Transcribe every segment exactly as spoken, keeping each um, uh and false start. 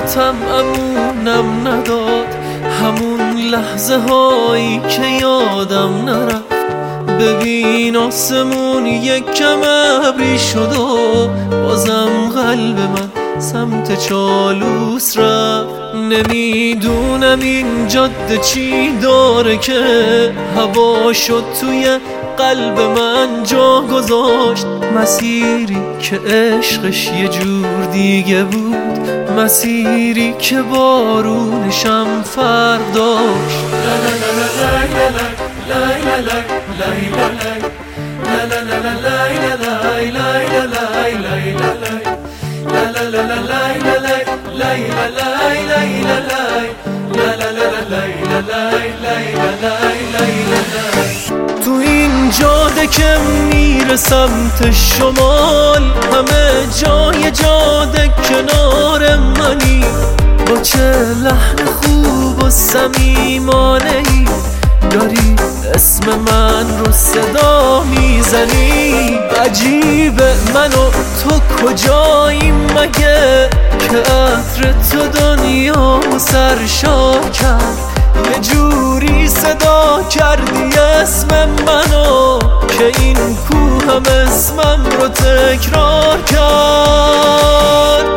خاطراتم امونم نداد، همون لحظه هایی که یادم نرفت. ببین آسمون یک کم ابری شد و بازم قلب من سمت چالوس رفت. نمیدونم این جاده چی داره که هوا شد توی قلب من جا گذاشت. مسیری که عشقش یه جور دیگه بود، مسیری که بارونشم فرق داشت. تو این جاده که میره سمت شمال، همه جای جاده کنار منی. با چه لحن خوب و صمیمانه‌ای داری اسم من رو صدا میزنی. عجیبه من و تو کجاییم مگه که عطر تو دنیا سرشار کرد. یه جوری صدا کردی اسم منو که این کوه هم اسمم رو تکرار کرد.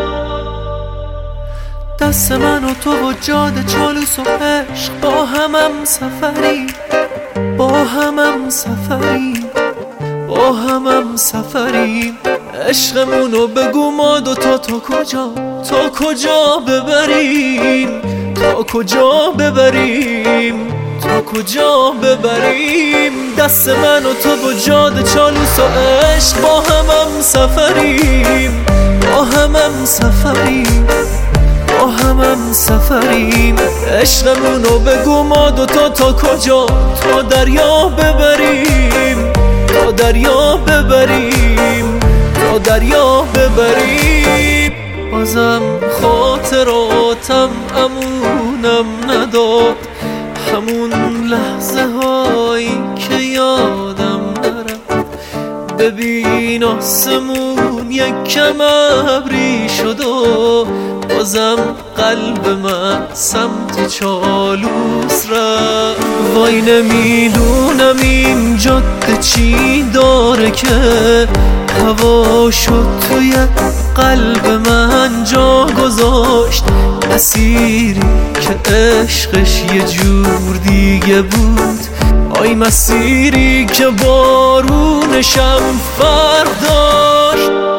دست من و تو و جاده چالوس و عشق با همم سفری، با همم سفری، با همم سفری. عشقمونو بگو ما دوتا تا کجا، تا کجا ببریم، تا کجا ببریم، تا کجا ببریم. دست من و تو و جاده چالوس و عشق با همم سفریم، با همم سفریم، با همم سفریم. عشقمونو بگو ما دوتا تا کجا، تا دریا ببریم، تا دریا ببریم، تا دریا ببریم. بازم خاطراتم امونم نداد، همون لحظه هایی که یادم نرفت. ببین آسمون یک کم ابری شد و بازم قلب من سمت چالوس رفت. وای نمیدونم این جاده چی داره که هوا شد توی قلب من جا گذاشت. مسیری که عشقش یه جور دیگه بود، آی مسیری که بارونشم فرق داشت.